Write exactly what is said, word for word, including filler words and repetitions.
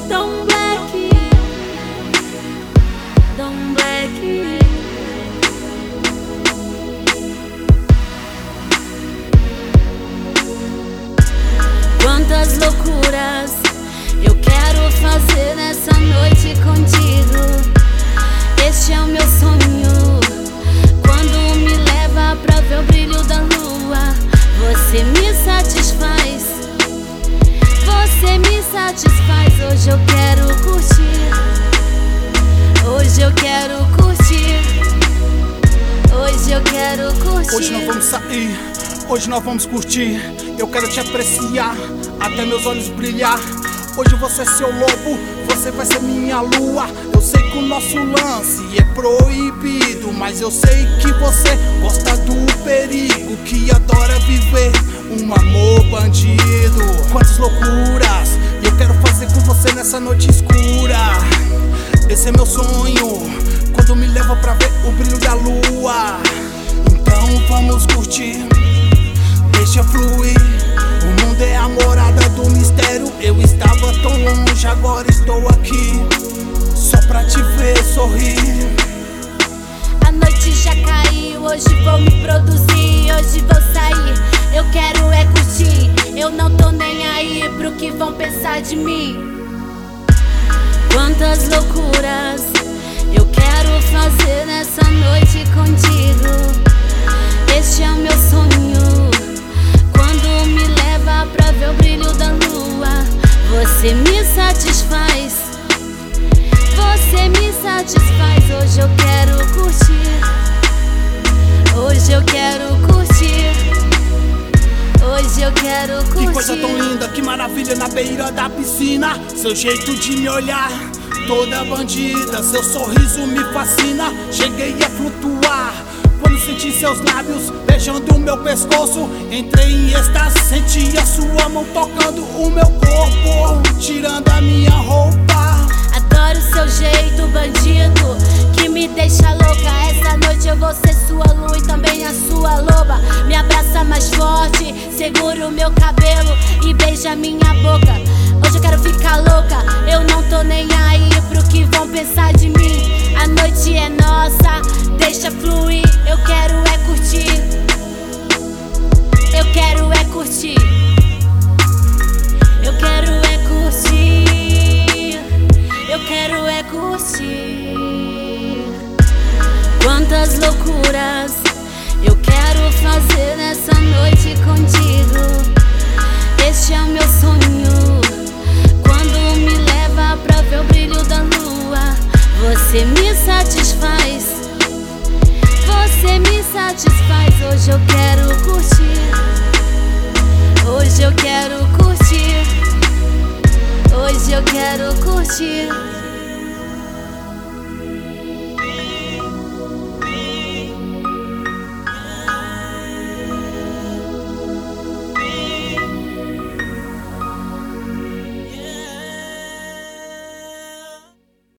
Dom Black, Dom Black. Quantas loucuras eu quero fazer nessa noite contigo. Este é o meu sonho, quando me leva pra ver o brilho da lua. Você me satisfaz, você me satisfaz. Hoje eu quero curtir, hoje eu quero curtir, hoje eu quero curtir. Hoje nós vamos sair, hoje nós vamos curtir. Eu quero te apreciar, até meus olhos brilhar. Hoje você é seu lobo, você vai ser minha lua. Eu sei que o nosso lance é proibido, mas eu sei que você gosta do perigo, que adora viver um amor bandido. Quantas loucuras eu quero fazer com você nessa noite escura. Esse é meu sonho, quando me leva pra ver o brilho da lua. Então vamos curtir, deixa fluir. O mundo é a morada do mistério. Eu estava tão longe, agora estou aqui, só pra te ver sorrir. A noite já caiu, hoje vou me produzir, hoje vou sair. Eu quero é curtir, eu não tô nem aí pro que vão pensar de mim. Quantas loucuras eu quero fazer nessa noite contigo. Este é o meu sonho, quando me leva pra ver o brilho da lua. Você me satisfaz, você me satisfaz. Hoje eu quero curtir, hoje eu quero curtir, hoje eu quero curtir. Que coisa tão linda, que maravilha na beira da piscina. Seu jeito de me olhar, toda bandida. Seu sorriso me fascina. Cheguei a flutuar quando senti seus lábios beijando o meu pescoço. Entrei em êxtase, senti a sua mão tocando o meu corpo, tirando a minha roupa. Adoro seu jeito bandido, que me deixa louca. Essa noite eu vou ser sua lua e também a sua loba. Me abraça mais forte, segura o meu cabelo e beija minha boca. Hoje eu quero ficar louca, eu não tô nem aí pro que vão pensar de mim. A noite é nossa, deixa fluir. Eu quero é curtir, eu quero é curtir, eu quero é curtir, eu quero é curtir. Quantas loucuras eu quero fazer nessa noite contigo. Este é o meu sonho, quando me leva pra ver o brilho da lua. Você me satisfaz, você me satisfaz. Hoje eu quero curtir, hoje eu quero curtir, hoje eu quero curtir.